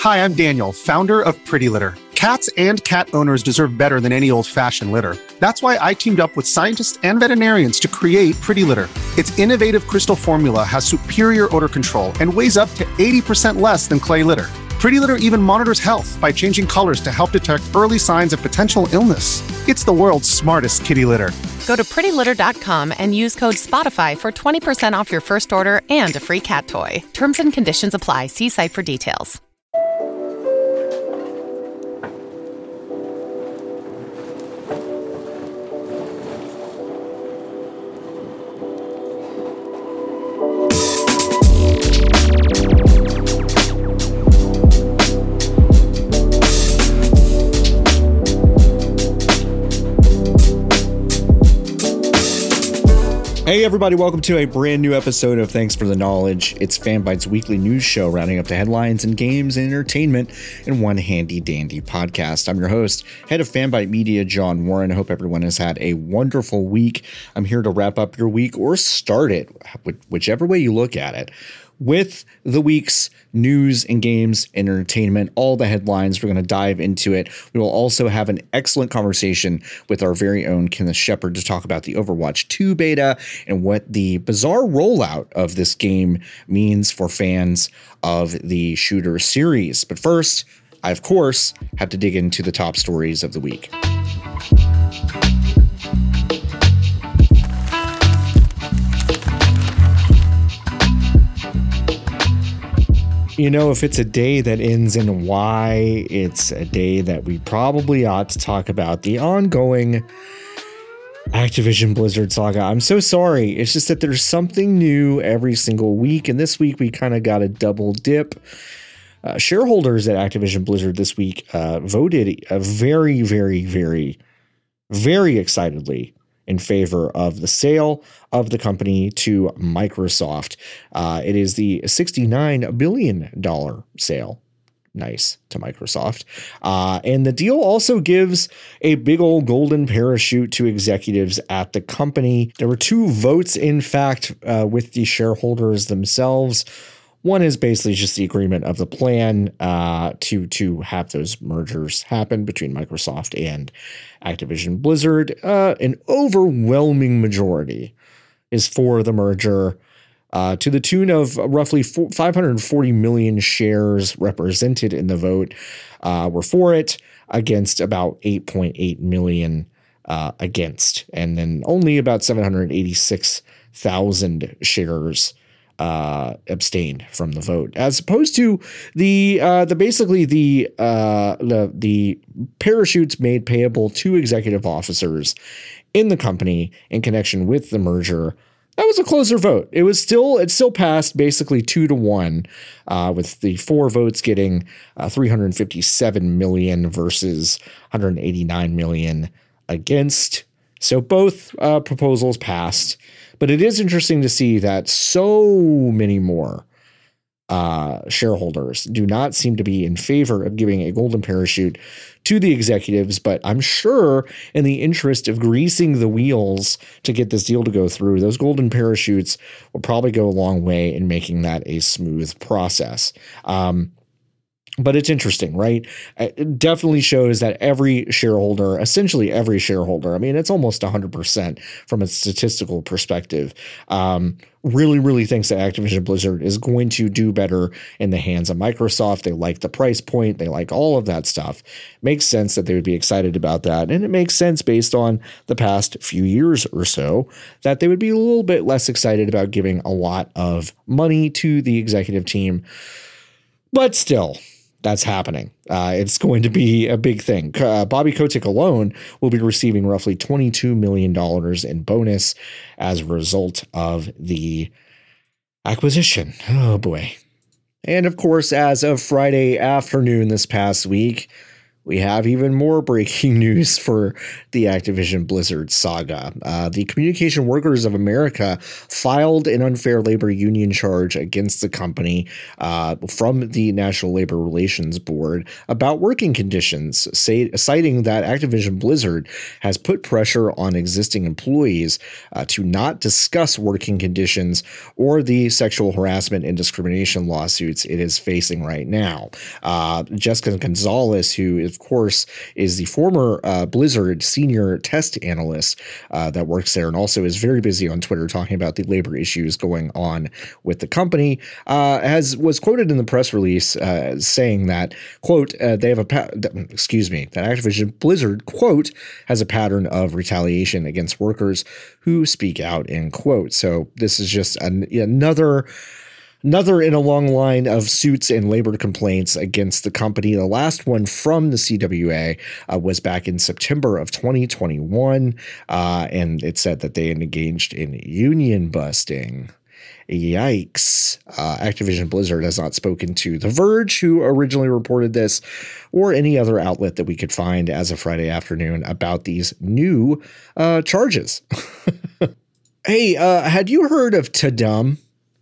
Hi, I'm Daniel, founder of Pretty Litter. Cats and cat owners deserve better than any old-fashioned litter. That's why I teamed up with scientists and veterinarians to create Pretty Litter. Its innovative crystal formula has superior odor control and weighs up to 80% less than clay litter. Pretty Litter even monitors health by changing colors to help detect early signs of potential illness. It's the world's smartest kitty litter. Go to prettylitter.com and use code SPOTIFY for 20% off your first order and a free cat toy. Terms and conditions apply. See site for details. Hey everybody, welcome to a brand new episode of Thanks for the Knowledge. It's Fanbyte's weekly news show rounding up the headlines and games and entertainment in one handy dandy podcast. I'm your host, head of Fanbyte Media, John Warren. I hope everyone has had a wonderful week. I'm here to wrap up your week or start it, whichever way you look at it, with the week's news and games and entertainment, all the headlines. We're going to dive into it. We will also have an excellent conversation with our very own Kenneth Shepard to talk about the Overwatch 2 beta and what the bizarre rollout of this game means for fans of the shooter series. But first, I, of course, have to dig into the top stories of the week. You know, if it's a day that ends in Y, it's a day that we probably ought to talk about the ongoing Activision Blizzard saga. I'm so sorry. It's just that there's something new every single week. And this week we kind of got a double dip. Shareholders at Activision Blizzard this week voted very, very, very, very excitedly in favor of the sale of the company to Microsoft. It is the $69 billion sale. Nice, to Microsoft. And the deal also gives a big old golden parachute to executives at the company. There were two votes, in fact, with the shareholders themselves. One is basically just the agreement of the plan to have those mergers happen between Microsoft and Activision Blizzard. An overwhelming majority is for the merger, to the tune of roughly 540 million shares represented in the vote were for it, against about 8.8 million against, and then only about 786,000 shares abstained from the vote, as opposed to the parachutes made payable to executive officers in the company in connection with the merger. That was a closer vote. It still passed basically 2-1, with the 4 votes getting 357 million versus 189 million against. So both proposals passed. But it is interesting to see that so many more shareholders do not seem to be in favor of giving a golden parachute to the executives. But I'm sure in the interest of greasing the wheels to get this deal to go through, those golden parachutes will probably go a long way in making that a smooth process. But it's interesting, right? It definitely shows that essentially every shareholder, I mean, it's almost 100% from a statistical perspective, really, really thinks that Activision Blizzard is going to do better in the hands of Microsoft. They like the price point. They like all of that stuff. Makes sense that they would be excited about that. And it makes sense based on the past few years or so that they would be a little bit less excited about giving a lot of money to the executive team. But still, that's happening. It's going to be a big thing. Bobby Kotick alone will be receiving roughly $22 million in bonus as a result of the acquisition. Oh boy. And of course, as of Friday afternoon this past week, we have even more breaking news for the Activision Blizzard saga. The Communication Workers of America filed an unfair labor union charge against the company from the National Labor Relations Board about working conditions, citing that Activision Blizzard has put pressure on existing employees to not discuss working conditions or the sexual harassment and discrimination lawsuits it is facing right now. Jessica Gonzalez, who of course is the former Blizzard senior test analyst that works there and also is very busy on Twitter talking about the labor issues going on with the company, was quoted in the press release saying that, quote, that Activision Blizzard, quote, has a pattern of retaliation against workers who speak out, end quote. So this is just another in a long line of suits and labor complaints against the company. The last one from the CWA was back in September of 2021, and it said that they engaged in union busting. Yikes. Activision Blizzard has not spoken to The Verge, who originally reported this, or any other outlet that we could find as of Friday afternoon about these new charges. Hey, had you heard of Tadum?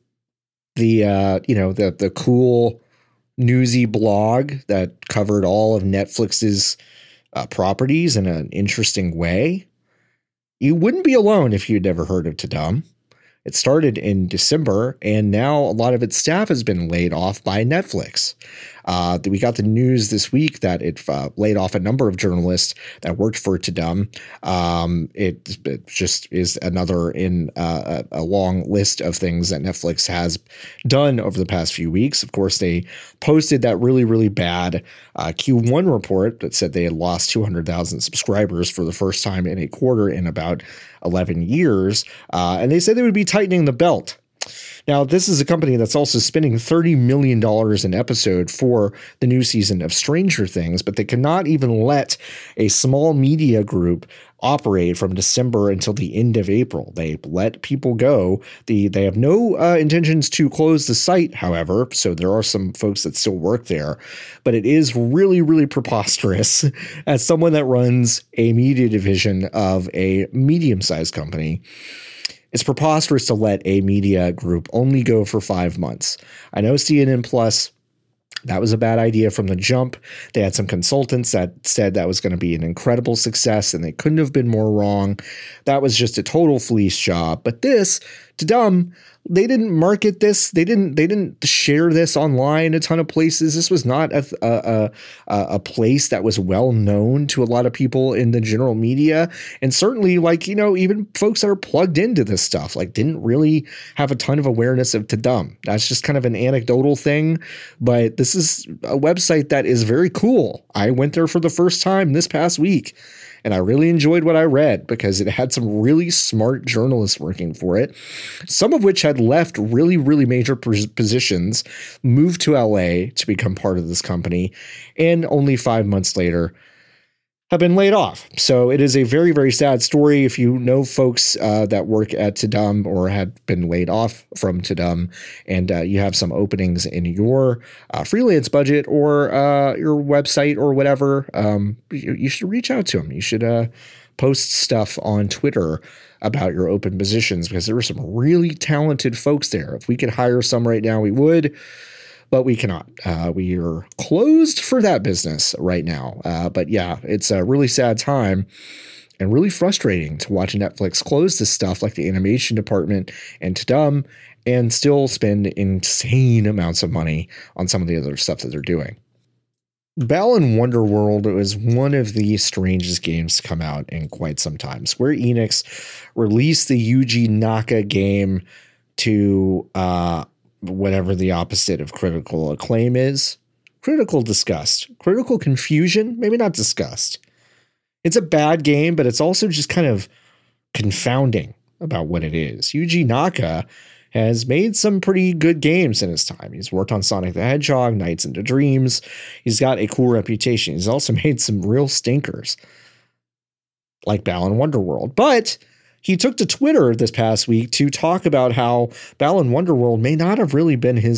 The cool newsy blog that covered all of Netflix's properties in an interesting way? You wouldn't be alone if you'd never heard of Tadum. It started in December, and now a lot of its staff has been laid off by Netflix. We got the news this week that it laid off a number of journalists that worked for Tadum. It just is another in a long list of things that Netflix has done over the past few weeks. Of course, they posted that really, really bad Q1 report that said they had lost 200,000 subscribers for the first time in a quarter in about 11 years. And they said they would be tightening the belt. Now, this is a company that's also spending $30 million an episode for the new season of Stranger Things, but they cannot even let a small media group operate from December until the end of April. They let people go. They have no intentions to close the site, however, so there are some folks that still work there, but it is really, really preposterous as someone that runs a media division of a medium-sized company. It's preposterous to let a media group only go for 5 months. I know CNN Plus, that was a bad idea from the jump. They had some consultants that said that was going to be an incredible success, and they couldn't have been more wrong. That was just a total fleece job. But this, Tadum, they didn't market this. They didn't share this online a ton of places. This was not a place that was well known to a lot of people in the general media. And certainly, even folks that are plugged into this stuff, didn't really have a ton of awareness of Tadum. That's just kind of an anecdotal thing. But this is a website that is very cool. I went there for the first time this past week, and I really enjoyed what I read because it had some really smart journalists working for it, some of which had left really, really major positions, moved to LA to become part of this company, and only 5 months later have been laid off. So it is a very, very sad story. If you know folks that work at Tadum or had been laid off from Tadum, and you have some openings in your freelance budget or your website or whatever, you should reach out to them. You should post stuff on Twitter about your open positions, because there are some really talented folks there. If we could hire some right now, we would. But we cannot. We are closed for that business right now. But yeah, it's a really sad time and really frustrating to watch Netflix close this stuff like the animation department and Tadum and still spend insane amounts of money on some of the other stuff that they're doing. Balan Wonderworld was one of the strangest games to come out in quite some time. Square Enix released the Yuji Naka game to whatever the opposite of critical acclaim is. Critical disgust. Critical confusion? Maybe not disgust. It's a bad game, but it's also just kind of confounding about what it is. Yuji Naka has made some pretty good games in his time. He's worked on Sonic the Hedgehog, Nights into Dreams. He's got a cool reputation. He's also made some real stinkers, like Balan Wonderworld. But he took to Twitter this past week to talk about how Balan Wonderworld may not have really been his fault.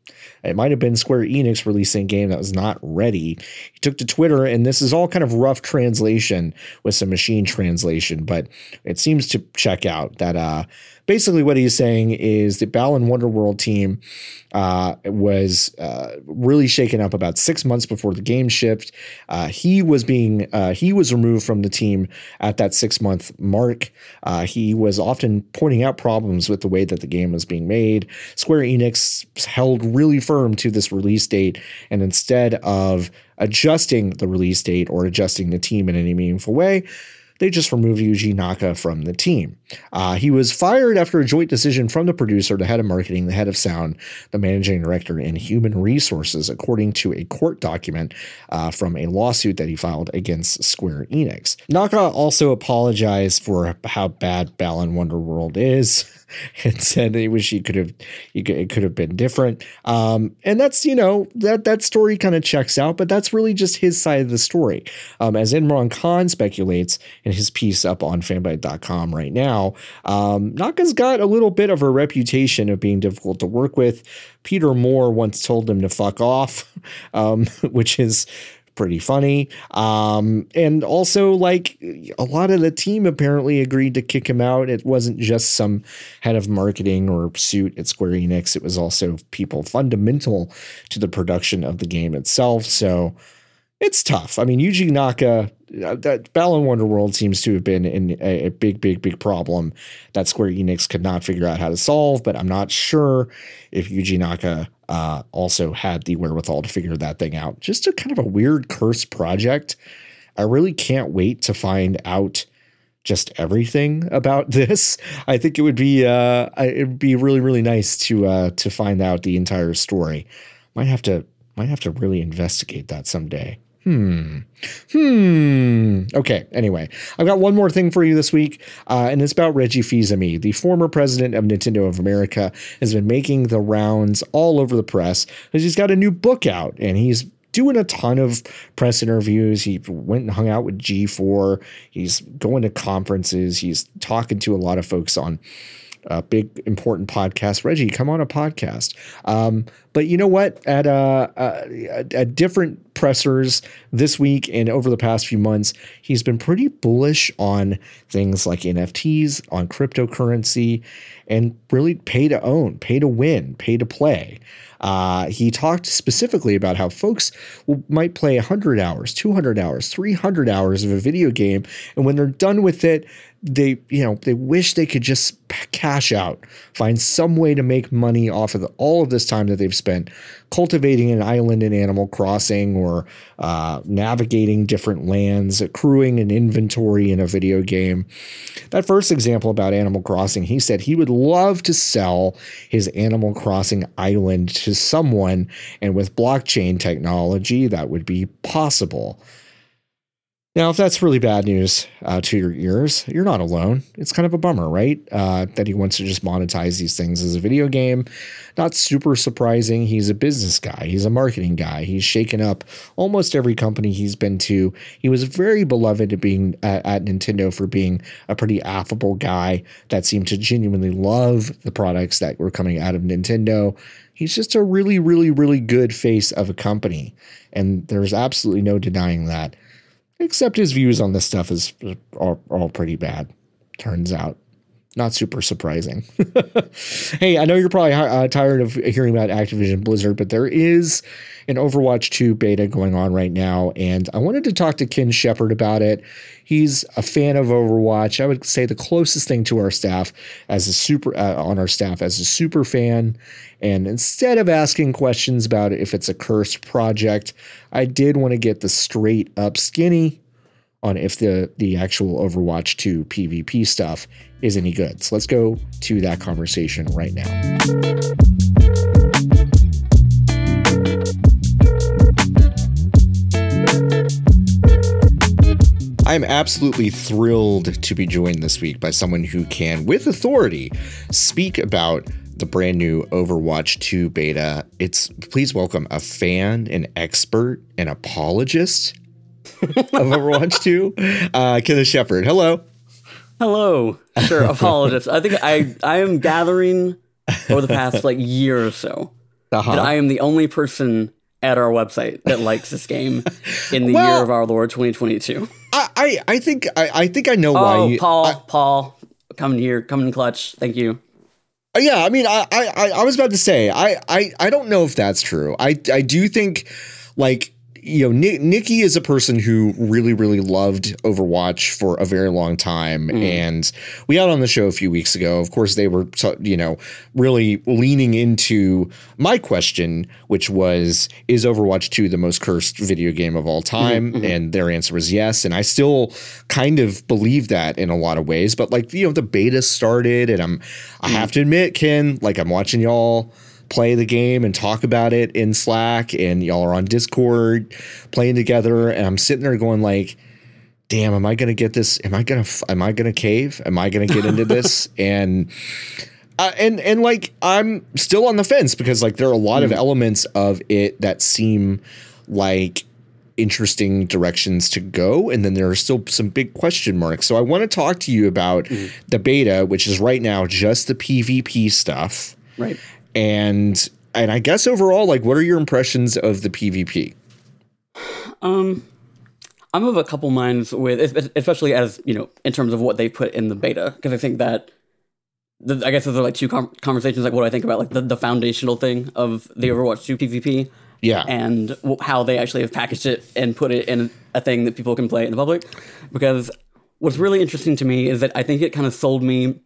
It might have been Square Enix releasing a game that was not ready. He took to Twitter, and this is all kind of rough translation with some machine translation, but it seems to check out that basically what he's saying is the Balan Wonderworld team was really shaken up about 6 months before the game shipped. He was removed from the team at that 6 month mark. He was often pointing out problems with the way that the game was being made. Square Enix held really firm to this release date, and instead of adjusting the release date or adjusting the team in any meaningful way, they just removed Yuji Naka from the team. He was fired after a joint decision from the producer, the head of marketing, the head of sound, the managing director, and human resources, according to a court document from a lawsuit that he filed against Square Enix. Naka also apologized for how bad Balan Wonderworld is and said he wish it could have been different. And that's, that story kind of checks out, but that's really just his side of the story. As Imran Khan speculates in his piece up on fanbyte.com right now, Naka's got a little bit of a reputation of being difficult to work with. Peter Moore once told him to fuck off, which is pretty funny. And also, like, a lot of the team apparently agreed to kick him out. It wasn't just some head of marketing or suit at Square Enix. It was also people fundamental to the production of the game itself. So it's tough. I mean, Yuji Naka, that Balan Wonderworld seems to have been in a big problem that Square Enix could not figure out how to solve, but I'm not sure if Yuji Naka also had the wherewithal to figure that thing out. Just a kind of a weird cursed project. I really can't wait to find out just everything about this. I think it would be really, really nice to find out the entire story. Might have to really investigate that someday. Okay. Anyway, I've got one more thing for you this week, and it's about Reggie Fils-Aimé. The former president of Nintendo of America has been making the rounds all over the press because he's got a new book out, and he's doing a ton of press interviews. He went and hung out with G4. He's going to conferences. He's talking to a lot of folks on big, important podcast. Reggie, come on a podcast. But you know what? At different pressers this week and over the past few months, he's been pretty bullish on things like NFTs, on cryptocurrency, and really pay to own, pay to win, pay to play. He talked specifically about how folks might play 100 hours, 200 hours, 300 hours of a video game, and when they're done with it, they wish they could just cash out, find some way to make money off of all of this time that they've spent cultivating an island in Animal Crossing or navigating different lands, accruing an inventory in a video game. That first example about Animal Crossing, he said he would love to sell his Animal Crossing island to someone, and with blockchain technology, that would be possible. Now, if that's really bad news to your ears, you're not alone. It's kind of a bummer, right? That he wants to just monetize these things as a video game. Not super surprising. He's a business guy. He's a marketing guy. He's shaken up almost every company he's been to. He was very beloved at being at Nintendo for being a pretty affable guy that seemed to genuinely love the products that were coming out of Nintendo. He's just a really, really, really good face of a company. And there's absolutely no denying that. Except his views on this stuff are all pretty bad, turns out. Not super surprising. Hey, I know you're probably tired of hearing about Activision Blizzard, but there is an Overwatch 2 beta going on right now, and I wanted to talk to Ken Shepard about it. He's a fan of Overwatch. I would say the closest thing to our staff as a super fan. And instead of asking questions about if it's a cursed project, I did want to get the straight up skinny on if the actual Overwatch 2 PvP stuff is any good. So let's go to that conversation right now. I'm absolutely thrilled to be joined this week by someone who can, with authority, speak about the brand new Overwatch 2 beta. Please welcome a fan, an expert, an apologist of Overwatch 2, Kenneth Shepard. Hello. Hello. Sure, apologist. I think I am gathering over the past year or so Uh-huh. that I am the only person at our website that likes this game in the year of our Lord 2022. I think I know why. Paul, coming here, coming in clutch. Thank you. Yeah, I mean, I was about to say, I don't know if that's true. I do think, like, you know, Nikki is a person who really, really loved Overwatch for a very long time. And we had on the show a few weeks ago. Of course, they were, you know, really leaning into my question, which was, is Overwatch 2 the most cursed video game of all time? And their answer was yes. And I still kind of believe that in a lot of ways. But, like, you know, the beta started, and I have to admit, Ken, like, I'm watching y'all play the game and talk about it in Slack, and y'all are on Discord playing together, and I'm sitting there going, like, damn, am I gonna get this? Am I gonna cave? Am I gonna get into this? And like, I'm still on the fence, because, like, there are a lot of elements of it that seem like interesting directions to go, and then there are still some big question marks. So I want to talk to you about the beta, which is right now just the PvP stuff, right? And I guess overall, like, what are your impressions of the PvP? I'm of a couple minds with, especially as, you know, in terms of what they put in the beta, because I think that, I guess those are like two conversations, like what I think about, like, the foundational thing of the Overwatch 2 PvP. Yeah. And how they actually have packaged it and put it in a thing that people can play in the public. Because what's really interesting to me is that I think it kind of sold me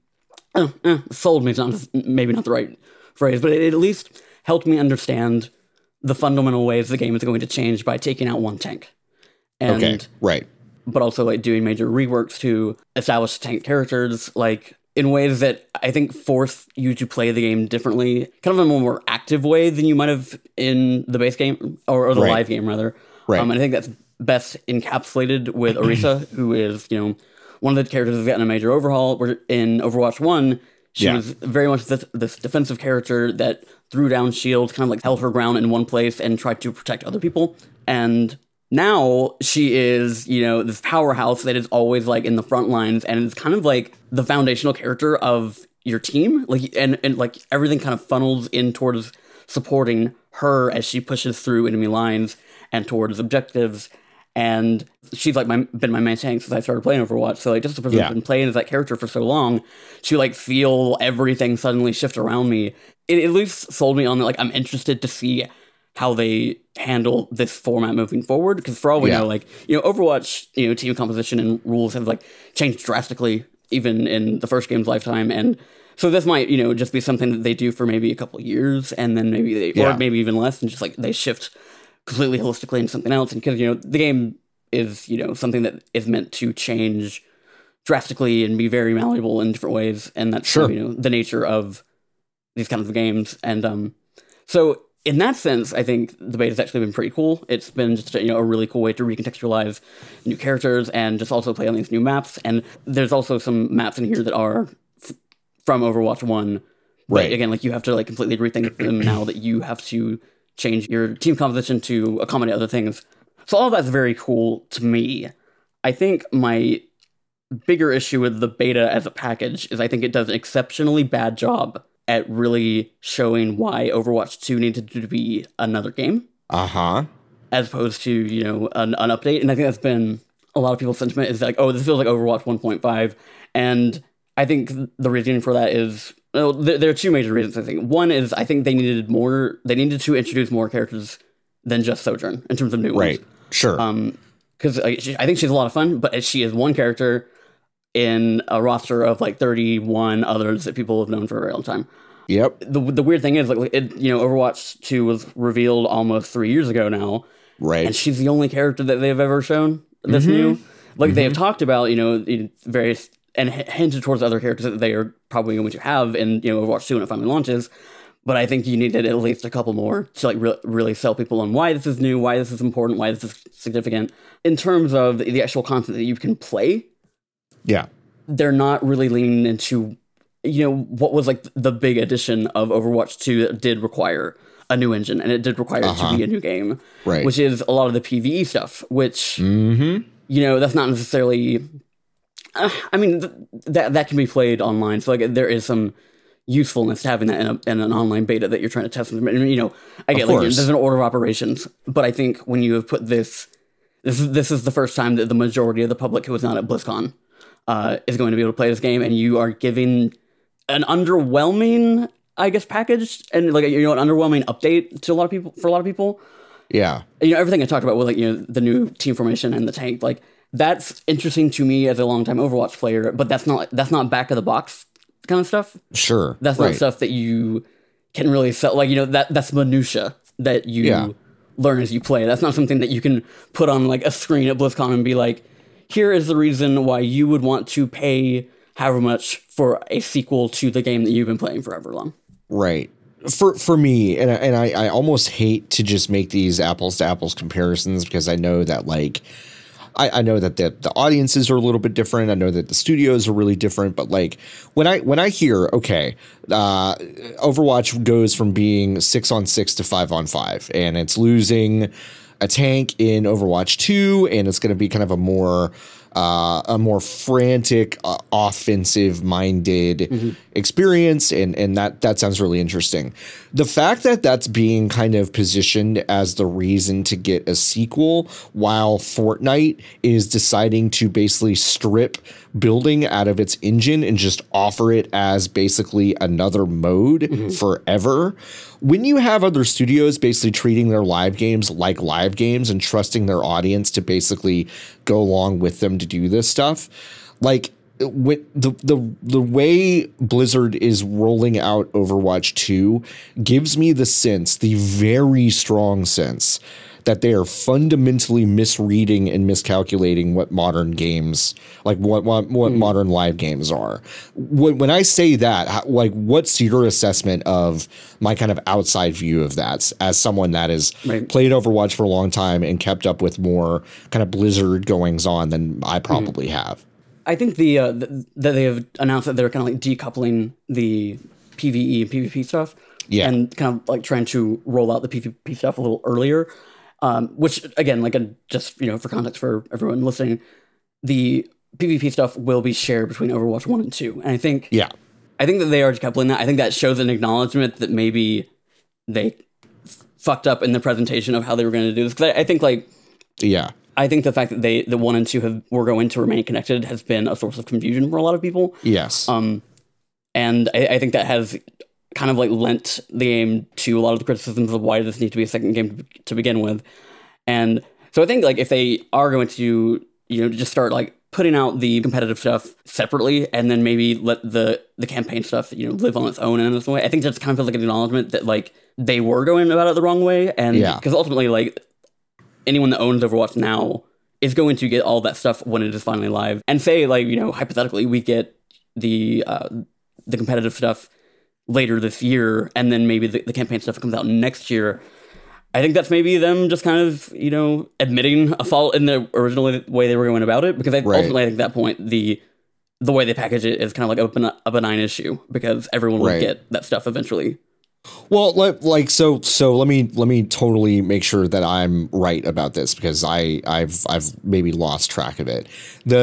is maybe not the right phrase, but it at least helped me understand the fundamental ways the game is going to change by taking out one tank. And, okay, right. But also, like, doing major reworks to establish tank characters, like, in ways that I think force you to play the game differently, kind of in a more active way than you might have in the base game, or the live game, rather. Right. And I think that's best encapsulated with Orisa, who is, you know, one of the characters that's gotten a major overhaul. Where in Overwatch 1, she was very much this defensive character that threw down shields, kind of like held her ground in one place and tried to protect other people. And now she is, you know, this powerhouse that is always, like, in the front lines, and it's kind of like the foundational character of your team. Like, and like, everything kind of funnels in towards supporting her as she pushes through enemy lines and towards objectives. And she's, like, been my main tank since I started playing Overwatch. So, like, just the person who's been playing as that character for so long, to, like, feel everything suddenly shift around me, it at least sold me on that, like, I'm interested to see how they handle this format moving forward. Because for all we know, like, you know, Overwatch, you know, team composition and rules have, like, changed drastically even in the first game's lifetime. And so this might, you know, just be something that they do for maybe a couple of years, and then maybe or maybe even less, and just, like, they shift completely holistically into something else. And because, you know, the game is, you know, something that is meant to change drastically and be very malleable in different ways. And that's, you know, the nature of these kinds of games. And so in that sense, I think the beta's actually been pretty cool. It's been just, you know, a really cool way to recontextualize new characters and just also play on these new maps. And there's also some maps in here that are from Overwatch 1. Right. But again, like, you have to, like, completely rethink them now that you have to change your team composition to accommodate other things. So all of that's very cool to me. I think my bigger issue with the beta as a package is I think it does an exceptionally bad job at really showing why Overwatch 2 needed to be another game. Uh-huh. As opposed to, you know, an update. And I think that's been a lot of people's sentiment, is like, oh, this feels like Overwatch 1.5. And I think the reason for that is, well, there are two major reasons, I think. One is I think they needed to introduce more characters than just Sojourn in terms of new ones. Right, sure. Because I think she's a lot of fun, but she is one character in a roster of, like, 31 others that people have known for a very long time. Yep. The weird thing is, like, you know, Overwatch 2 was revealed almost 3 years ago now. Right. And she's the only character that they've ever shown that's new. Like, they have talked about, you know, various, and hinted towards other characters that they are probably going to have in, you know, Overwatch 2 when it finally launches. But I think you needed at least a couple more to, like, really sell people on why this is new, why this is important, why this is significant. In terms of the actual content that you can play, they're not really leaning into, you know, what was, like, the big addition of Overwatch 2 that did require a new engine, and it did require it to be a new game, which is a lot of the PvE stuff, which, you know, that's not necessarily... I mean, that can be played online. So, like, there is some, usefulness to having that in an online beta that you're trying to test. And, you know, I get like there's an order of operations, but I think when you have put this is the first time that the majority of the public who was not at BlizzCon is going to be able to play this game, and you are giving an underwhelming, I guess, package and like, you know, an underwhelming update to a lot of people. Yeah. You know, everything I talked about with, like, you know, the new team formation and the tank, like, that's interesting to me as a longtime Overwatch player, but that's not back of the box kind of stuff. Sure. That's not stuff that you can really sell. Like, you know, that's minutia that you learn as you play. That's not something that you can put on like a screen at BlizzCon and be like, here is the reason why you would want to pay however much for a sequel to the game that you've been playing forever long. Right. For me, and I almost hate to just make these apples to apples comparisons, because I know that like I know that the audiences are a little bit different. I know that the studios are really different. But like when I hear, okay, Overwatch goes from being 6-on-6 to 5-on-5, and it's losing a tank in Overwatch 2, and it's going to be kind of a more frantic, offensive-minded experience, and that sounds really interesting. The fact that that's being kind of positioned as the reason to get a sequel, while Fortnite is deciding to basically strip building out of its engine and just offer it as basically another mode forever. When you have other studios basically treating their live games like live games and trusting their audience to basically go along with them to do this stuff, like the way Blizzard is rolling out Overwatch 2 gives me the very strong sense that they are fundamentally misreading and miscalculating what modern games, like what modern live games are. When I say that, like, what's your assessment of my kind of outside view of that as someone that has played Overwatch for a long time and kept up with more kind of Blizzard goings on than I probably have? I think that they have announced that they're kind of like decoupling the PvE and PvP stuff, and kind of like trying to roll out the PvP stuff a little earlier. Which, again, like, just, you know, for context for everyone listening, the PvP stuff will be shared between Overwatch 1 and 2. And I think that they are decoupling that. I think that shows an acknowledgement that maybe they fucked up in the presentation of how they were going to do this. Because I think, like, I think the fact that the 1 and 2 were going to remain connected has been a source of confusion for a lot of people. Yes. And I think that has kind of like lent the game to a lot of the criticisms of why does this need to be a second game to begin with. And so I think, like, if they are going to, you know, just start like putting out the competitive stuff separately and then maybe let the campaign stuff, you know, live on its own in this way, I think that's kind of feels like an acknowledgement that, like, they were going about it the wrong way. And because ultimately, like, anyone that owns Overwatch now is going to get all that stuff when it is finally live. And say, like, you know, hypothetically, we get the competitive stuff later this year, and then maybe the campaign stuff comes out next year. I think that's maybe them just kind of, you know, admitting a fault in the original way they were going about it, because ultimately I think at that point the way they package it is kind of like a benign issue, because everyone will get that stuff eventually. Well, like so let me totally make sure that I'm right about this, because I've maybe lost track of it.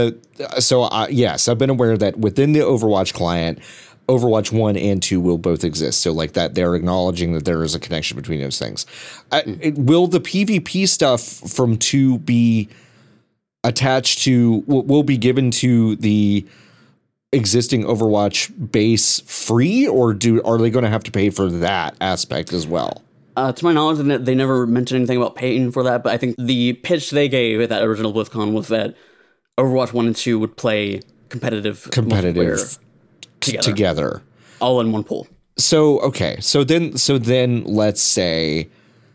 Yes, I've been aware that within the Overwatch client, Overwatch 1 and 2 will both exist. So like that, they're acknowledging that there is a connection between those things. Will the PvP stuff from 2 be attached to, will be given to the existing Overwatch base free, or are they going to have to pay for that aspect as well? To my knowledge, they never mentioned anything about paying for that, but I think the pitch they gave at that original BlizzCon was that Overwatch 1 and 2 would play competitive together all in one pool. So okay, so then let's say,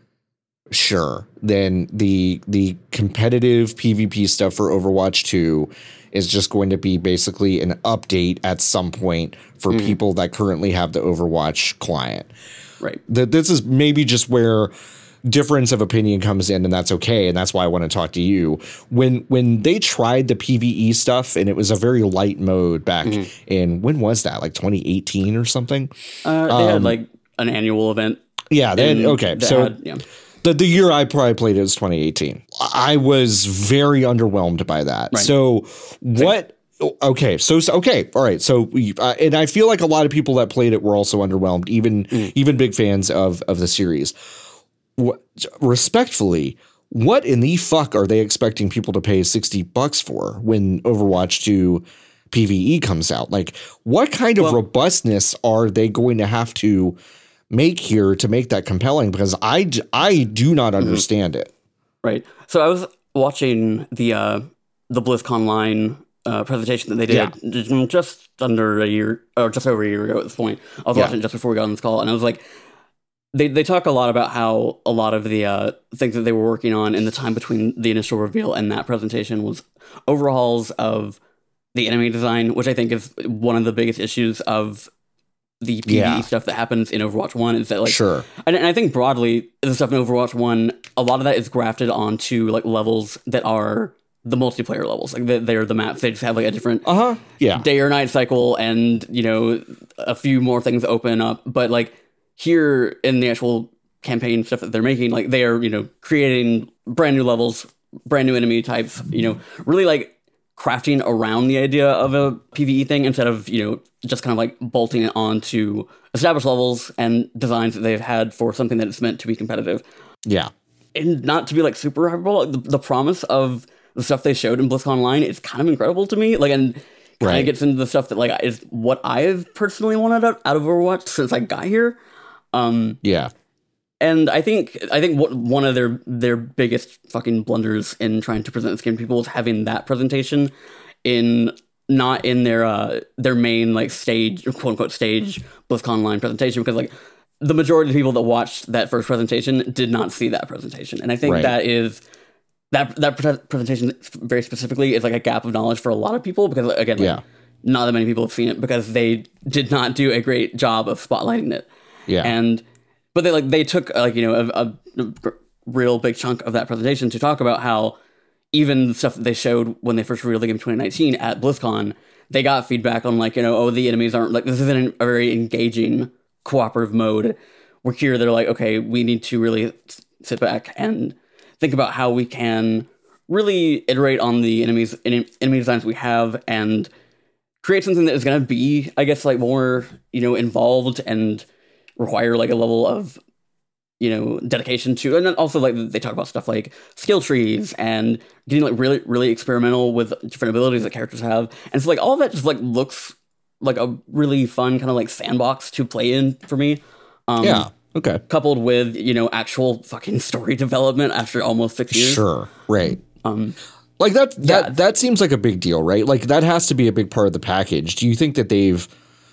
sure, then the competitive PvP stuff for Overwatch 2 is just going to be basically an update at some point for people that currently have the Overwatch client. Right. This is maybe just where difference of opinion comes in, and that's okay, and that's why I want to talk to you. When they tried the PvE stuff, and it was a very light mode back in, when was that, like 2018 or something? They had like an annual event. Yeah, the year I probably played it was 2018. I was very underwhelmed by that. Right. So Okay, okay, all right. So, and I feel like a lot of people that played it were also underwhelmed, even big fans of the series. Respectfully, what in the fuck are they expecting people to pay $60 for when Overwatch 2 PvE comes out? Like, what kind of robustness are they going to have to make here to make that compelling? Because I do not understand it. Right. So I was watching the BlizzCon line presentation that they did just under a year, or just over a year ago at this point. I was watching it just before we got on this call, and I was like, they talk a lot about how a lot of the things that they were working on in the time between the initial reveal and that presentation was overhauls of the enemy design, which I think is one of the biggest issues of the PvE stuff that happens in Overwatch 1 is that, like, and I think broadly the stuff in Overwatch 1, a lot of that is grafted onto like levels that are the multiplayer levels. Like they're the maps. They just have like a different day or night cycle, and you know, a few more things open up. But like here in the actual campaign stuff that they're making, like they are, you know, creating brand new levels, brand new enemy types, you know, really like crafting around the idea of a PvE thing instead of, you know, just kind of like bolting it onto established levels and designs that they've had for something that is meant to be competitive. Yeah. And not to be like super hyperbole, the promise of the stuff they showed in BlizzCon Online is kind of incredible to me. Like, and kind of gets into the stuff that like is what I've personally wanted out of Overwatch since I got here. And I think one of their biggest fucking blunders in trying to present this game to people is having that presentation not in their main like stage, quote unquote stage BlizzCon Online presentation, because like the majority of the people that watched that first presentation did not see that presentation, and I think that is that presentation very specifically is like a gap of knowledge for a lot of people, because again, like, not that many people have seen it because they did not do a great job of spotlighting it. But they took like, you know, a real big chunk of that presentation to talk about how even the stuff that they showed when they first revealed the game in 2019 at BlizzCon, they got feedback on like, you know, the enemies aren't like, this isn't a very engaging cooperative mode. We're here, they're like, okay, we need to really sit back and think about how we can really iterate on the enemy designs we have and create something that is going to be, I guess, like more, you know, involved and require like a level of, you know, dedication to, and then also like they talk about stuff like skill trees and getting like really, really experimental with different abilities that characters have. And so like all of that just like looks like a really fun kind of like sandbox to play in for me. Coupled with, you know, actual fucking story development after almost 6 years. Sure. Right. Like that seems like a big deal, right? Like that has to be a big part of the package. Do you think that they've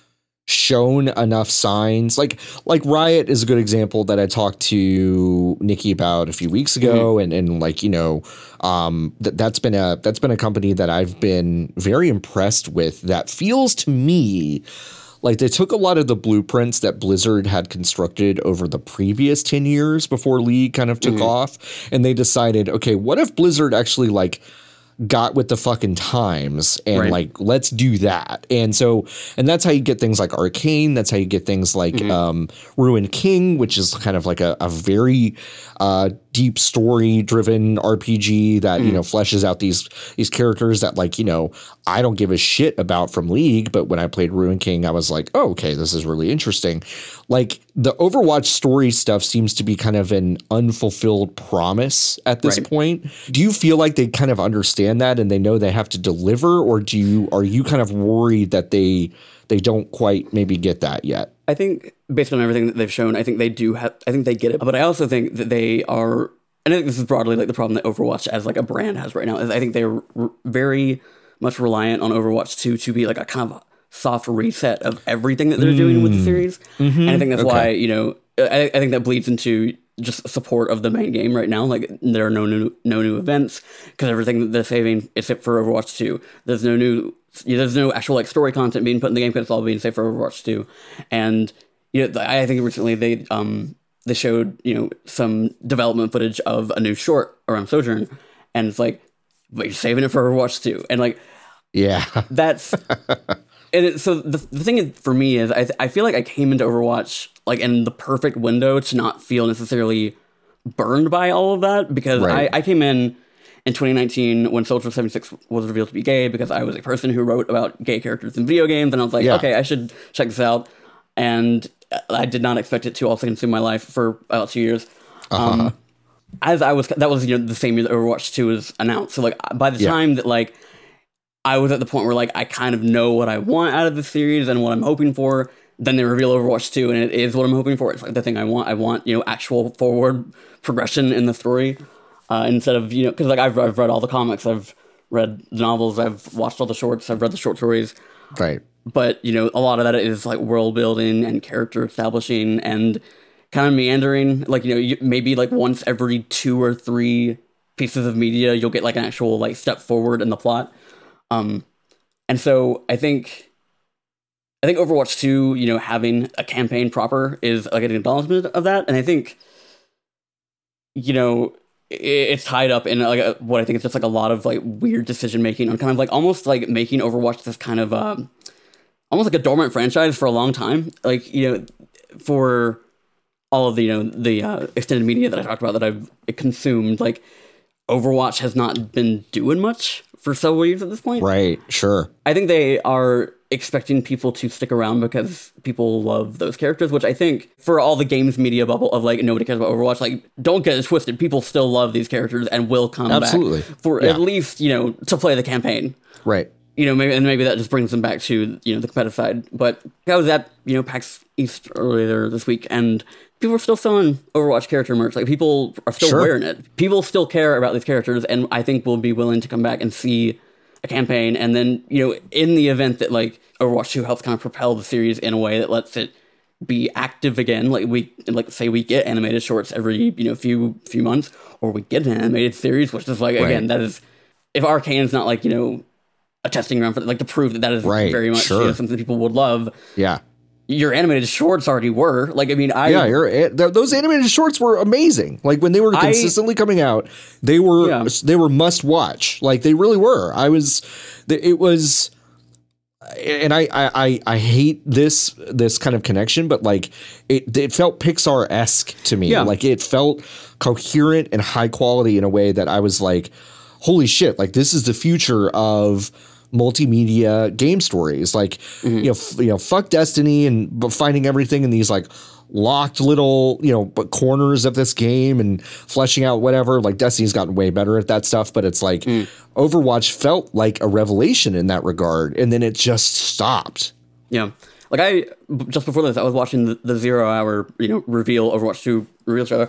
shown enough signs? Like Riot is a good example that I talked to Nikki about a few weeks ago, and like, you know, that's been a company that I've been very impressed with. That feels to me like they took a lot of the blueprints that Blizzard had constructed over the previous 10 years before League kind of took off, and they decided, okay, what if Blizzard actually like got with the fucking times and like, let's do that. And so, and that's how you get things like Arcane. That's how you get things like Ruined King, which is kind of like a very deep story driven RPG that, you know, fleshes out these characters that, like, you know, I don't give a shit about from League. But when I played Ruined King, I was like, oh, okay, this is really interesting. Like the Overwatch story stuff seems to be kind of an unfulfilled promise at this point. Do you feel like they kind of understand that and they know they have to deliver, or are you kind of worried that they don't quite maybe get that yet? I think based on everything that they've shown, I think they do have, I think they get it. But I also think that they are, and I think this is broadly like the problem that Overwatch as like a brand has right now, is I think they're very much reliant on Overwatch 2 to be like a kind of soft reset of everything that they're doing with the series. And I think that's why, you know, I think that bleeds into just support of the main game right now. Like there are no new events because everything that they're saving is for Overwatch 2. There's no actual like story content being put in the game because it's all being saved for Overwatch 2. And you know, I think recently they showed, you know, some development footage of a new short around Sojourn, and it's like, but you're saving it for Overwatch 2, and like, that's. And so the thing for me is I feel like I came into Overwatch like in the perfect window to not feel necessarily burned by all of that, because I came in in 2019 when Soldier 76 was revealed to be gay, because I was a person who wrote about gay characters in video games, and I was like, okay, I should check this out. And I did not expect it to also consume my life for about 2 years. That was the same year that Overwatch 2 was announced. So like by the time that like I was at the point where like I kind of know what I want out of the series and what I'm hoping for, then they reveal Overwatch 2 and it is what I'm hoping for. It's like the thing I want. I want, actual forward progression in the story instead of, because like I've read all the comics, I've read the novels, I've watched all the shorts, I've read the short stories. Right. But, a lot of that is like world building and character establishing and kind of meandering. Like, maybe like once every 2 or 3 pieces of media, you'll get like an actual like step forward in the plot. And so I think Overwatch 2, having a campaign proper is like an acknowledgement of that. And I think, it's tied up in like what I think is just like a lot of like weird decision making on kind of like almost like making Overwatch this kind of almost like a dormant franchise for a long time. Like, for all of the, the extended media that I talked about that I've consumed, like Overwatch has not been doing much for several years at this point. Right, sure. I think they are expecting people to stick around because people love those characters, which I think for all the games media bubble of like nobody cares about Overwatch, like don't get it twisted. People still love these characters and will come back for at least, to play the campaign. Right. Maybe that just brings them back to, the competitive side. But I was at, PAX East earlier this week and people are still selling Overwatch character merch. Like people are still wearing it. People still care about these characters and I think will be willing to come back and see a campaign. And then, in the event that like Overwatch 2 helps kind of propel the series in a way that lets it be active again, like we get animated shorts every, few months, or we get an animated series, which is like, again, that is, if Arcane's not like, a testing ground for like to prove that is very much something people would love. Yeah. Your animated shorts already were like, I mean, those animated shorts were amazing. Like when they were consistently coming out, they were must watch. Like they really were. And I hate this kind of connection, but like it felt Pixar-esque to me. Yeah. Like it felt coherent and high quality in a way that I was like, holy shit, like this is the future of multimedia game stories. Like, fuck Destiny and finding everything in these like locked little, corners of this game and fleshing out whatever. Like Destiny's gotten way better at that stuff, but it's like Overwatch felt like a revelation in that regard. And then it just stopped. Yeah. Like just before this, I was watching the 0 hour, reveal Overwatch 2 reveal trailer.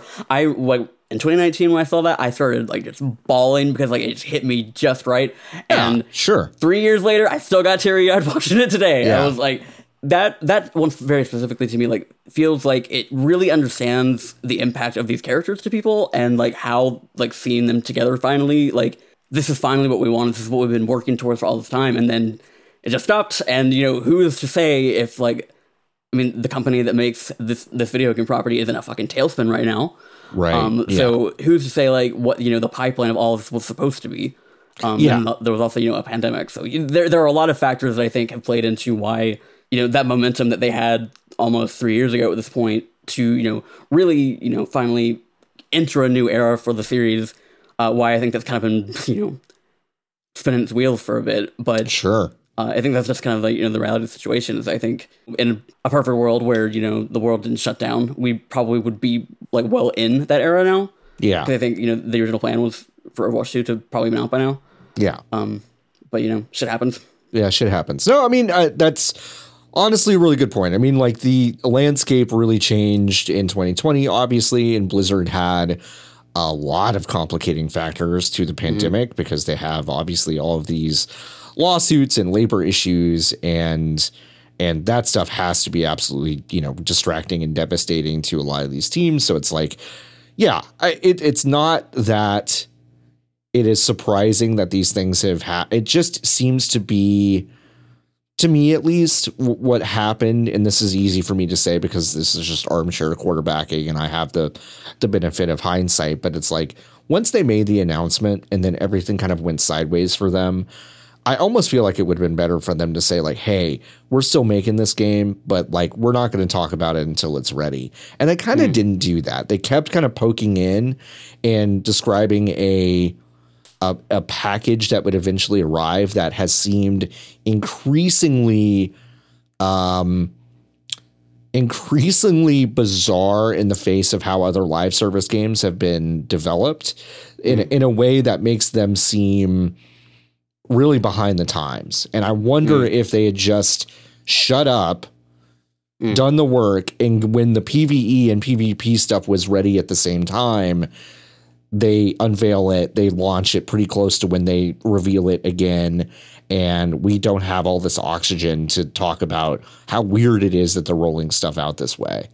In 2019, when I saw that, I started like just bawling because like it just hit me just right. And 3 years later, I still got teary-eyed watching it today. Yeah. I was like, that one very specifically to me, like feels like it really understands the impact of these characters to people and like how like seeing them together finally, like this is finally what we want. This is what we've been working towards for all this time. And then it just stopped. And who is to say if like, I mean, the company that makes this video game property isn't a fucking tailspin right now. Right. So who's to say like what, the pipeline of all of this was supposed to be? And there was also, a pandemic. So there are a lot of factors that I think have played into why, that momentum that they had almost 3 years ago at this point to, really, finally enter a new era for the series. Why I think that's kind of been, spinning its wheels for a bit. But I think that's just kind of like, the reality of the situation is I think in a perfect world where, the world didn't shut down, we probably would be like well in that era now. Yeah. I think, the original plan was for Overwatch 2 to probably been out by now. Yeah. But, shit happens. Yeah, shit happens. No, I mean, that's honestly a really good point. I mean, like the landscape really changed in 2020, obviously, and Blizzard had a lot of complicating factors to the pandemic because they have obviously all of these lawsuits and labor issues and that stuff has to be absolutely, distracting and devastating to a lot of these teams. So it's like, it's not that it is surprising that these things have it just seems to be, to me at least, what happened. And this is easy for me to say because this is just armchair quarterbacking and I have the benefit of hindsight, but it's like once they made the announcement and then everything kind of went sideways for them, I almost feel like it would have been better for them to say like, hey, we're still making this game, but like, we're not going to talk about it until it's ready. And they kind of didn't do that. They kept kind of poking in and describing a a package that would eventually arrive that has seemed increasingly bizarre in the face of how other live service games have been developed in a way that makes them seem really behind the times. And I wonder if they had just shut up, done the work, and when the PvE and PvP stuff was ready at the same time, they unveil it, they launch it pretty close to when they reveal it again, and we don't have all this oxygen to talk about how weird it is that they're rolling stuff out this way.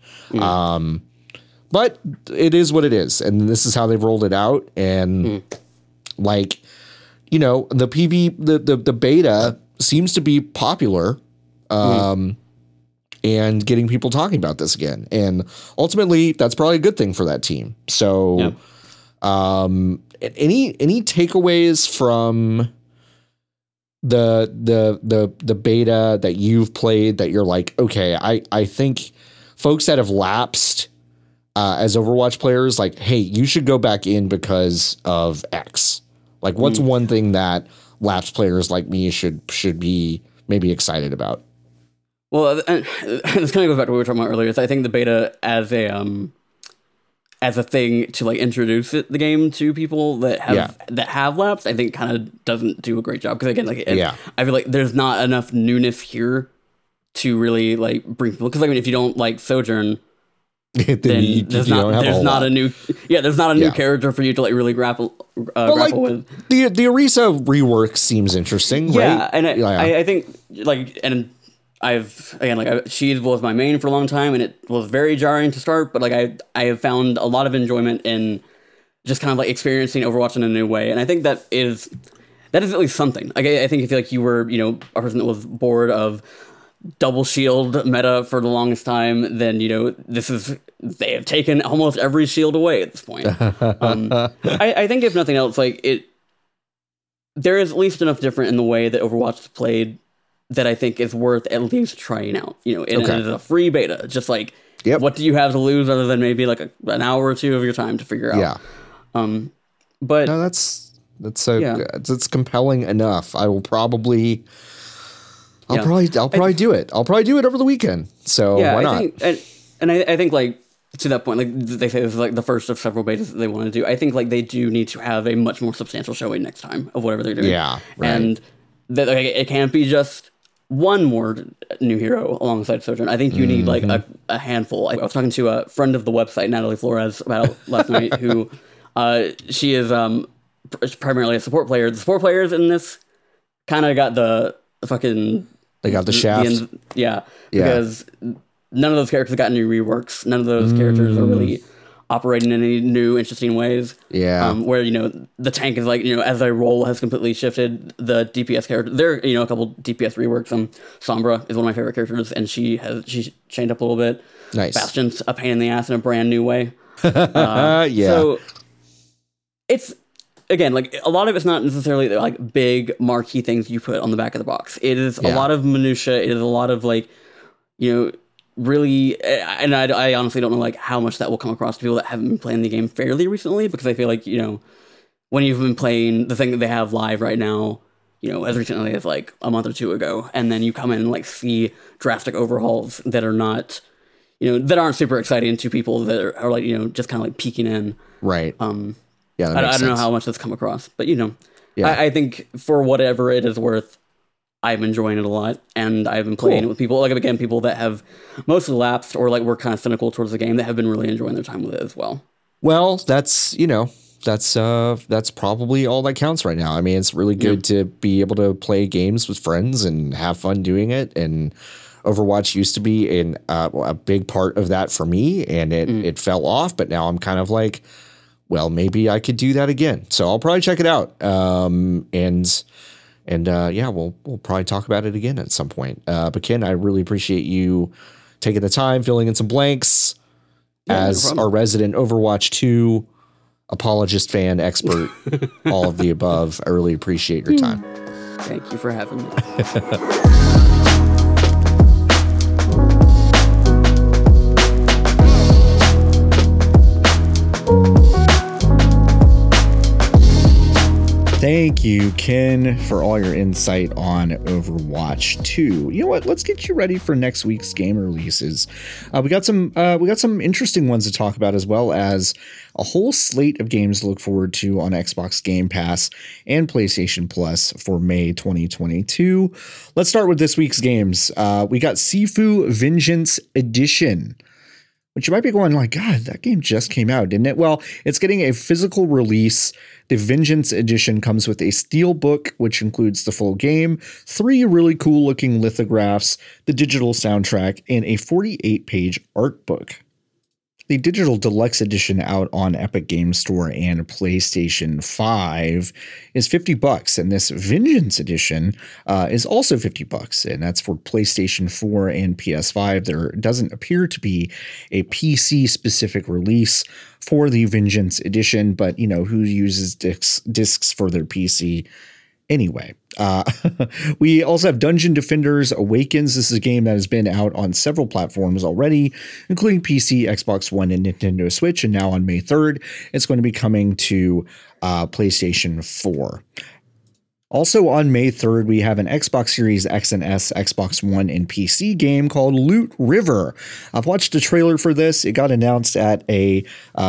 But it is what it is, and this is how they've rolled it out. And like, you know, the the beta seems to be popular, and getting people talking about this again. And ultimately, that's probably a good thing for that team. So, any takeaways from the beta that you've played that you're like, okay, I think folks that have lapsed as Overwatch players, like, hey, you should go back in because of X. Like, what's one thing that lapsed players like me should be maybe excited about? Well, and this kind of goes back to what we were talking about earlier. So I think the beta as a thing to like introduce the game to people that have lapsed, I think kind of doesn't do a great job, because again, like I feel like there's not enough newness here to really like bring people. Because I mean, if you don't like Sojourn, then there's not a new character for you to like really grapple with. The Orisa rework seems interesting, right? And I think like, and she was my main for a long time, and it was very jarring to start, but like I have found a lot of enjoyment in just kind of like experiencing Overwatch in a new way, and I think that is at least something. Like I think if like you were, you know, a person that was bored of double shield meta for the longest time, then, you know, they have taken almost every shield away at this point. I think if nothing else, like there is at least enough different in the way that Overwatch is played that I think is worth at least trying out, you know, and it is a free beta. Just like, what do you have to lose other than maybe like an hour or two of your time to figure out? But no, that's compelling enough. I'll probably do it. I'll probably do it over the weekend. So why not? I think like to that point, like they say this is like the first of several betas that they want to do. I think like they do need to have a much more substantial showing next time of whatever they're doing. Yeah, right. And that like, it can't be just one more new hero alongside Sojourn. I think you need like a handful. I was talking to a friend of the website, Natalie Flores, about last night, who she is primarily a support player. The support players in this kind of got the fucking... They got the shaft. Because none of those characters got any reworks. None of those characters are really operating in any new, interesting ways. Where, you know, the tank is like, you know, as their role has completely shifted, the DPS character, there are, you know, a couple DPS reworks. Sombra is one of my favorite characters, and she's changed up a little bit. Nice. Bastion's a pain in the ass in a brand new way. So it's, again, like a lot of it's not necessarily like big marquee things you put on the back of the box. It is a lot of minutia. It is a lot of like, you know, really, and I honestly don't know like how much that will come across to people that haven't been playing the game fairly recently, because I feel like, you know, when you've been playing the thing that they have live right now, you know, as recently as like a month or two ago, and then you come in and like see drastic overhauls that are not, you know, that aren't super exciting to people that are like, you know, just kind of like peeking in. Right. I don't know how much that's come across, but you know, I think for whatever it is worth, I'm enjoying it a lot, and I've been playing it with people, like, again, people that have mostly lapsed or like were kind of cynical towards the game that have been really enjoying their time with it as well. Well, that's, you know, that's probably all that counts right now. I mean, it's really good to be able to play games with friends and have fun doing it. And Overwatch used to be a big part of that for me, and it fell off, but now I'm kind of like, well, maybe I could do that again. So I'll probably check it out. We'll probably talk about it again at some point. But Ken, I really appreciate you taking the time, filling in some blanks as our resident Overwatch 2 apologist, fan, expert, all of the above. I really appreciate your time. Thank you for having me. Thank you, Ken, for all your insight on Overwatch 2. You know what? Let's get you ready for next week's game releases. We got some interesting ones to talk about, as well as a whole slate of games to look forward to on Xbox Game Pass and PlayStation Plus for May 2022. Let's start with this week's games. We got Sifu Vengeance Edition, which you might be going like, God, that game just came out, didn't it? Well, it's getting a physical release. The Vengeance Edition comes with a steel book, which includes the full game, 3 really cool looking lithographs, the digital soundtrack, and a 48-page art book. The digital deluxe edition out on Epic Games Store and PlayStation 5 is $50, and this Vengeance edition is also $50, and that's for PlayStation 4 and PS5. There doesn't appear to be a PC specific release for the Vengeance edition, but you know, who uses discs for their PC anyway? We also have Dungeon Defenders Awakens. This is a game that has been out on several platforms already, including PC, Xbox One, and Nintendo Switch. And now on May 3rd, it's going to be coming to PlayStation 4. Also on May 3rd, we have an Xbox Series X and S, Xbox One, and PC game called Loot River. I've watched the trailer for this. It got announced at a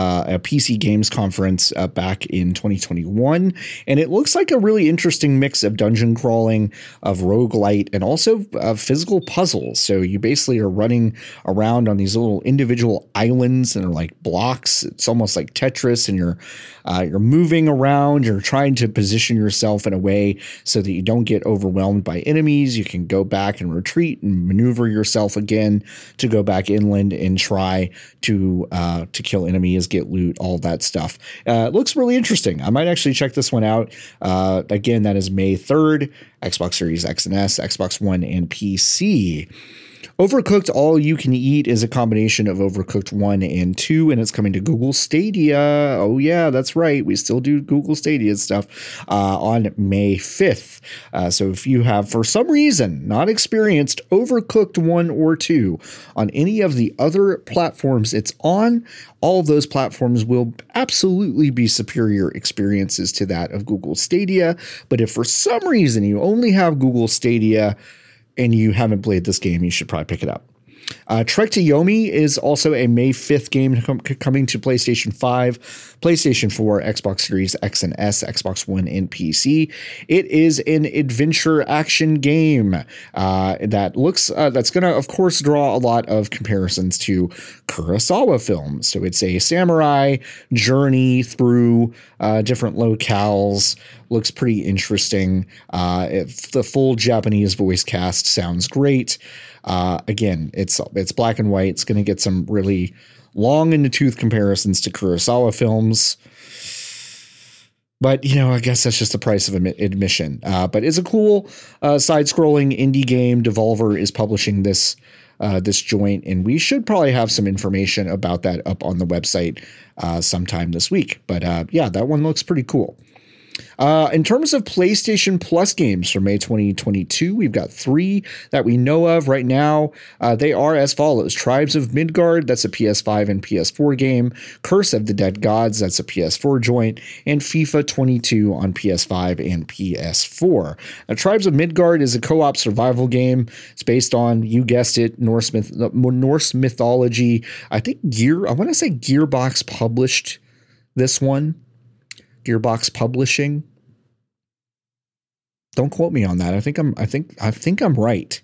PC Games conference back in 2021, and it looks like a really interesting mix of dungeon crawling, of roguelite, and also physical puzzles. So you basically are running around on these little individual islands and are like blocks. It's almost like Tetris, and you're moving around. You're trying to position yourself in a way so that you don't get overwhelmed by enemies. You can go back and retreat and maneuver yourself again to go back inland and try to kill enemies, get loot, all that stuff. It looks really interesting. I might actually check this one out. Again, that is May 3rd, Xbox Series X and S, Xbox One, and PC. Overcooked All You Can Eat is a combination of Overcooked 1 and 2, and it's coming to Google Stadia. Oh, yeah, that's right. We still do Google Stadia stuff on May 5th. So if you have, for some reason, not experienced Overcooked 1 or 2 on any of the other platforms it's on, all of those platforms will absolutely be superior experiences to that of Google Stadia. But if for some reason you only have Google Stadia and you haven't played this game, you should probably pick it up. Trek to Yomi is also a May 5th game coming to PlayStation 5, PlayStation 4, Xbox Series X and S, Xbox One, and PC. It is an adventure action game that looks that's going to, of course, draw a lot of comparisons to Kurosawa films. So it's a samurai journey through different locales. Looks pretty interesting. The full Japanese voice cast sounds great. Again, it's black and white. It's going to get some really long in the tooth comparisons to Kurosawa films. But, you know, I guess that's just the price of admission. But it's a cool side-scrolling indie game. Devolver is publishing this joint, and we should probably have some information about that up on the website sometime this week. But yeah, that one looks pretty cool. In terms of PlayStation Plus games for May 2022, we've got 3 that we know of right now. They are as follows: Tribes of Midgard, that's a PS5 and PS4 game; Curse of the Dead Gods, that's a PS4 joint; and FIFA 22 on PS5 and PS4. Now, Tribes of Midgard is a co-op survival game. It's based on, you guessed it, Norse mythology. I want to say Gearbox published this one. Gearbox Publishing. Don't quote me on that. I think I'm right.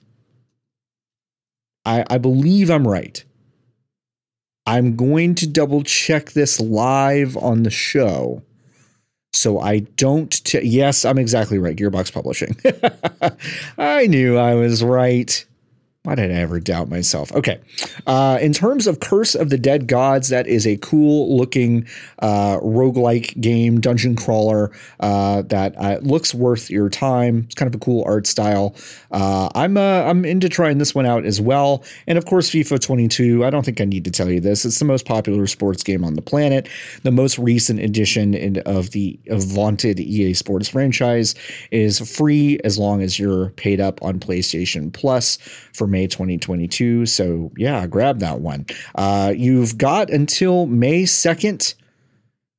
I believe I'm right. I'm going to double check this live on the show, so I don't. Yes, I'm exactly right. Gearbox Publishing. I knew I was right. Why did I ever doubt myself? Okay. In terms of Curse of the Dead Gods, that is a cool looking roguelike game, dungeon crawler that looks worth your time. It's kind of a cool art style. I'm into trying this one out as well. And of course, FIFA 22. I don't think I need to tell you this. It's the most popular sports game on the planet. The most recent edition of the vaunted EA Sports franchise is free as long as you're paid up on PlayStation Plus for May 2022. So yeah, grab that one. You've got until May 2nd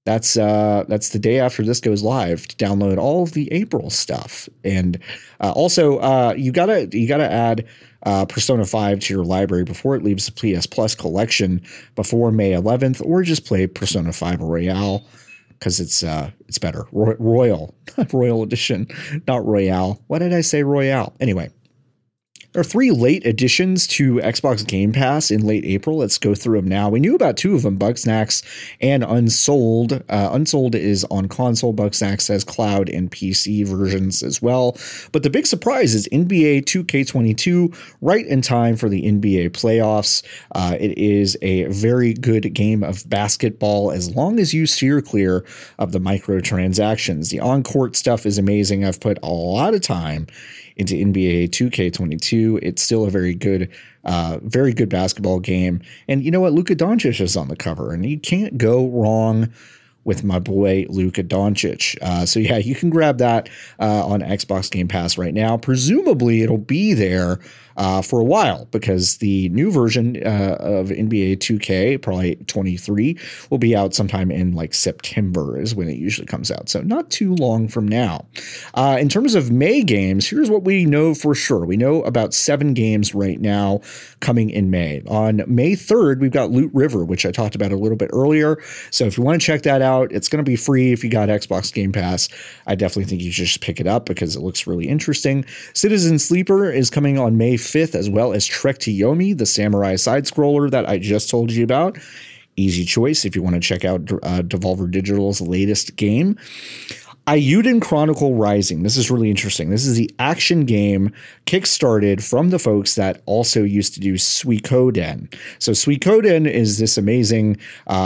that's the day after this goes live to download all of the April stuff. And also, you gotta add Persona 5 to your library before it leaves the PS Plus collection before May 11th, or just play Persona 5 Royale because it's better. Royal edition, not Royale. Why did I say Royale? Anyway. There are 3 late additions to Xbox Game Pass in late April. Let's go through them now. We knew about 2 of them, Bugsnax and Unsold. Unsold is on console. Bugsnax has cloud and PC versions as well. But the big surprise is NBA 2K22, right in time for the NBA playoffs. It is a very good game of basketball as long as you steer clear of the microtransactions. The on-court stuff is amazing. I've put a lot of time into NBA 2K22. It's still a very good basketball game. And you know what? Luka Doncic is on the cover, and you can't go wrong with my boy Luka Doncic. So yeah, you can grab that on Xbox Game Pass right now. Presumably it'll be there for a while because the new version of NBA 2K, probably 23, will be out sometime in like September is when it usually comes out. So not too long from now. In terms of May games, here's what we know for sure. We know about 7 games right now coming in May. On May 3rd, we've got Loot River, which I talked about a little bit earlier. So if you want to check that out, it's going to be free if you got Xbox Game Pass. I definitely think you should just pick it up because it looks really interesting. Citizen Sleeper is coming on May 5th, as well as Trek to Yomi, the samurai side-scroller that I just told you about. Easy choice if you want to check out Devolver Digital's latest game. Eiyuden Chronicle Rising. This is really interesting. This is the action game kickstarted from the folks that also used to do Suikoden. So Suikoden is this amazing,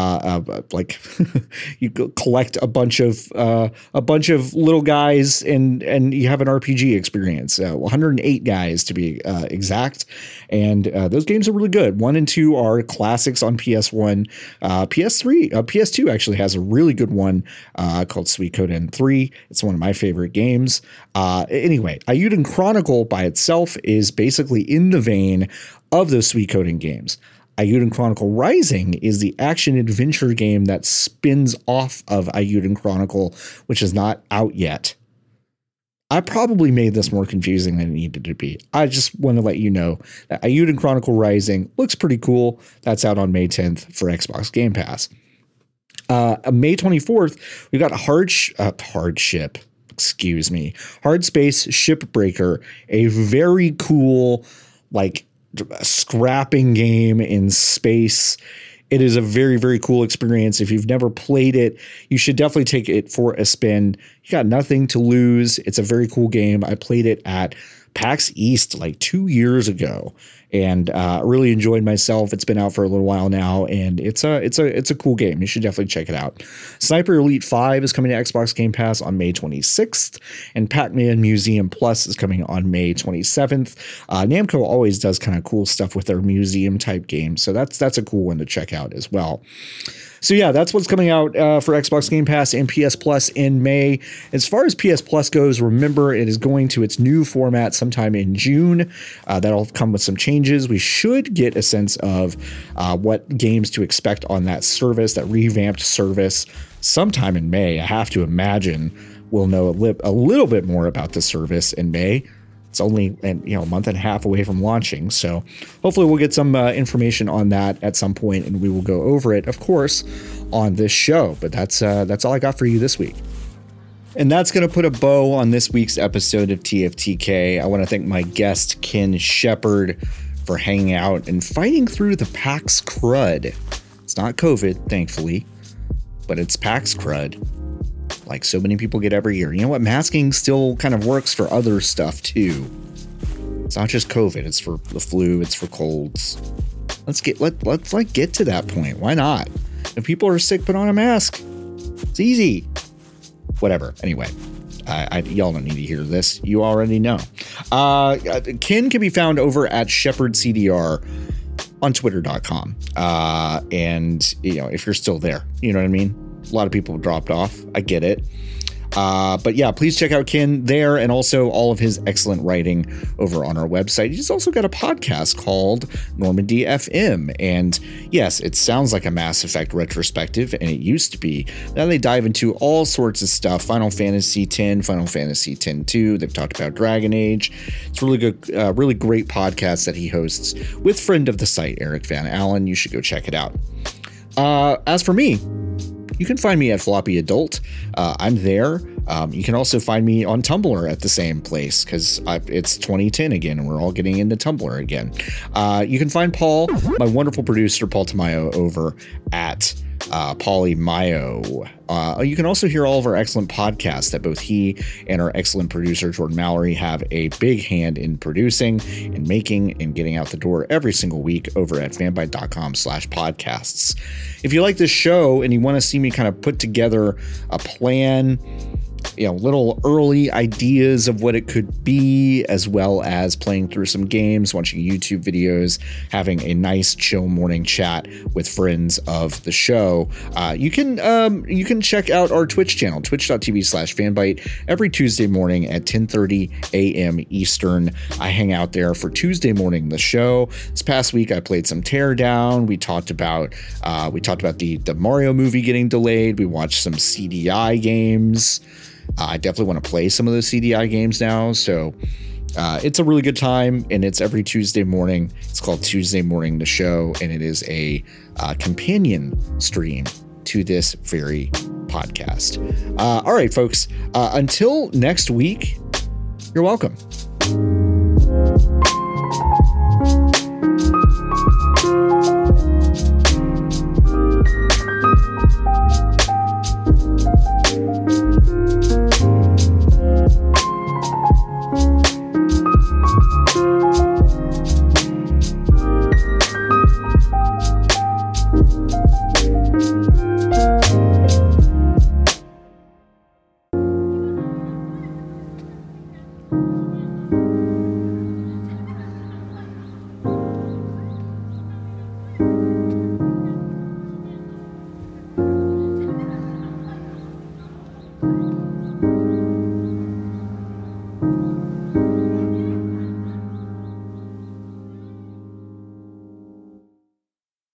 like you collect a bunch of little guys and you have an RPG experience. 108 guys to be exact, and those games are really good. 1 and 2 are classics on PS1. PS2 actually has a really good one called Suikoden 3. It's one of my favorite games. Anyway, Eiyuden Chronicle by itself is basically in the vein of those Suikoden games. Eiyuden Chronicle Rising is the action-adventure game that spins off of Eiyuden Chronicle, which is not out yet. I probably made this more confusing than it needed to be. I just want to let you know that Eiyuden Chronicle Rising looks pretty cool. That's out on May 10th for Xbox Game Pass. May 24th, we got Hardspace Shipbreaker, a very cool, like, scrapping game in space. It is a very, very cool experience. If you've never played it, you should definitely take it for a spin. You got nothing to lose. It's a very cool game. I played it at PAX East like 2 years ago, and really enjoyed myself. It's been out for a little while now, and it's a cool game. You should definitely check it out. Sniper Elite 5 is coming to Xbox Game Pass on May 26th, and Pac-Man Museum Plus is coming on May 27th. Namco always does kind of cool stuff with their museum type games, so that's a cool one to check out as well. So yeah, that's what's coming out for Xbox Game Pass and PS Plus in May. As far as PS Plus goes, remember it is going to its new format sometime in June. That'll come with some changes. We should get a sense of what games to expect on that service, that revamped service, sometime in May. I have to imagine we'll know a little bit more about the service in May. It's only a month and a half away from launching, so hopefully we'll get some information on that at some point, and we will go over it, of course, on this show. But that's all I got for you this week. And that's going to put a bow on this week's episode of TFTK. I want to thank my guest, Ken Shepard, for hanging out and fighting through the PAX crud. It's not COVID, thankfully, but it's PAX crud. Like so many people get every year. You know what? Masking still kind of works for other stuff too. It's not just COVID. It's for the flu. It's for colds. Let's get to that point. Why not? If people are sick, put on a mask. It's easy. Whatever. Anyway, y'all don't need to hear this. You already know. Ken can be found over at ShepardCDR on Twitter.com. And if you're still there, you know what I mean? A lot of people dropped off. I get it. But yeah, please check out Ken there and also all of his excellent writing over on our website. He's also got a podcast called Normandy FM. And yes, it sounds like a Mass Effect retrospective, and it used to be. Now they dive into all sorts of stuff. Final Fantasy X, Final Fantasy X-2. They've talked about Dragon Age. It's really good, really great podcast that he hosts with friend of the site, Eric Van Allen. You should go check it out. As for me, you can find me at Floppy Adult. I'm there. You can also find me on Tumblr at the same place because it's 2010 again and we're all getting into Tumblr again. You can find Paul, my wonderful producer, Paul Tamayo, over at Pauly Mayo. You can also hear all of our excellent podcasts that both he and our excellent producer, Jordan Mallory, have a big hand in producing and making and getting out the door every single week over at fanbyte.com/podcasts. If you like this show and you want to see me kind of put together a plan, little early ideas of what it could be, as well as playing through some games, watching YouTube videos, having a nice chill morning chat with friends of the show, you can check out our Twitch channel, twitch.tv/fanbyte, every Tuesday morning at 10:30 a.m. Eastern. I hang out there for Tuesday morning the show. This past week I played some Teardown. We talked about the Mario movie getting delayed. We watched some CDI games. I definitely want to play some of those CDI games now. So it's a really good time, and it's every Tuesday morning. It's called Tuesday Morning the Show, and it is a companion stream to this very podcast. All right, folks, until next week, you're welcome.